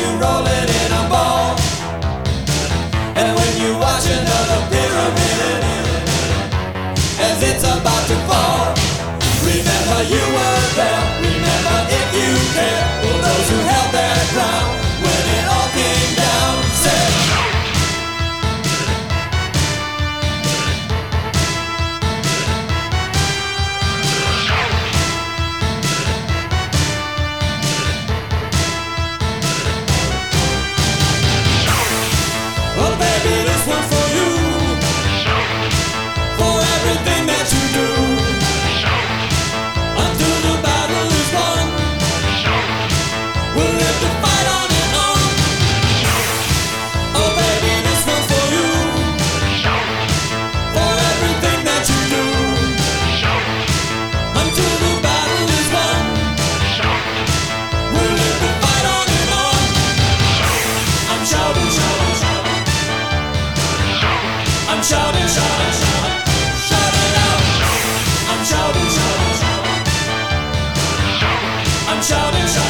rolling in a ball. And when you watch another pyramid as it's about to fall, remember you were there. Remember if you care for those who held their ground when it all came down. Say, oh baby, this one's for you, for everything that you do, until the battle is won. We'll live to fight on and on. Oh baby, this one's for you, for everything that you do, until the battle is won. We'll live to fight on and on. I'm shouting, shouting, shouting. I'm shouting, shouting, shouting, shouting out. I'm shouting, shouting, shouting. I'm shouting, shouting.